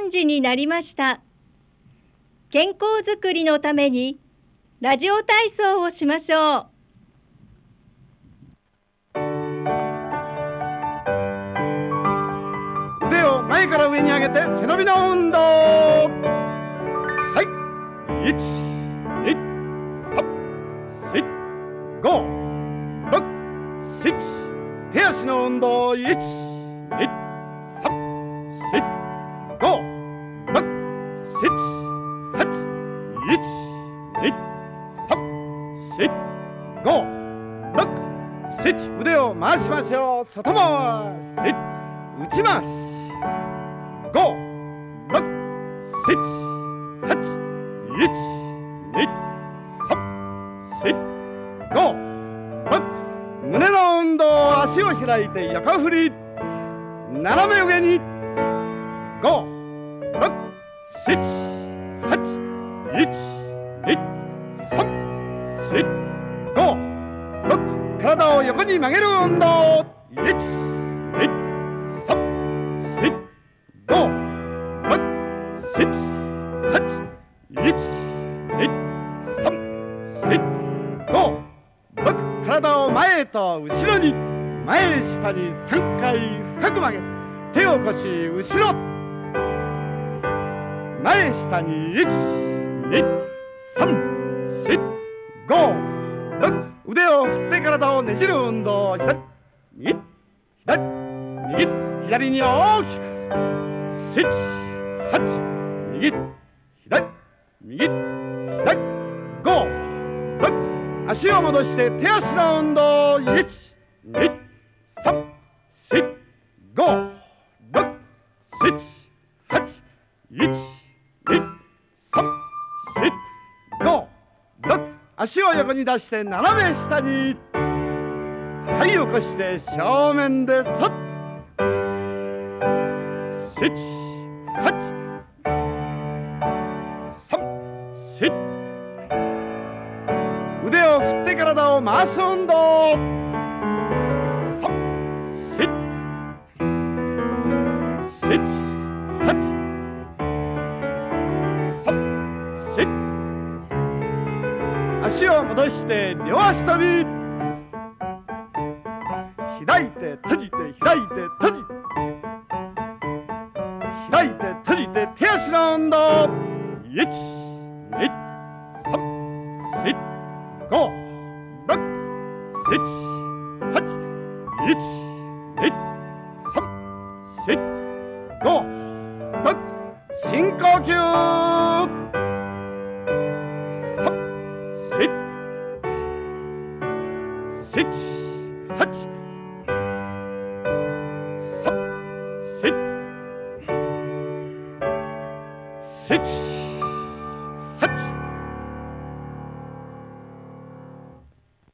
3時になりました。健康づくりのためにラジオ体操をしましょう。 腕を前から上に上げて背伸びの運動。はい、1、2、3、4、5、6、7、手足の運動。1、2、3、4、5、6、7、8、1、2、3、4、5、6、7。腕を回しましょう。外回し、内回し。5、6、7、8、1、2、3、4、5、6。胸の運動。足を開いて横振り。斜め上に。5、6、7、8、1、2、3、4、5、6。体を横に曲げる運動。1、2、3、4、5、6、7、8、1、2、3、4、5、6。体を前へと後ろに、前下に3回深く曲げ、手を腰後ろ、前下に。1、2、3、4、5、6。腕を振って体をねじる運動。左、右、左、右、左に大きく。7、8、右、左、右、左、5、6。足を戻して手足の運動。1、2、3、4、5、6、7、8、1、2、3、4、5、6。足を横に出して斜め下に。はい、起こして正面でそっ。7、8、3、4。腕を振って体を回す運動。3、4、7、8、3、4。足を戻して両足跳び。開いて閉じて開いて閉じて開いて閉じて手足の運動。1、2、3、4、5、6、7、8、1、2、3、4、5、6。深呼吸。3、4、7、8、3、4、7。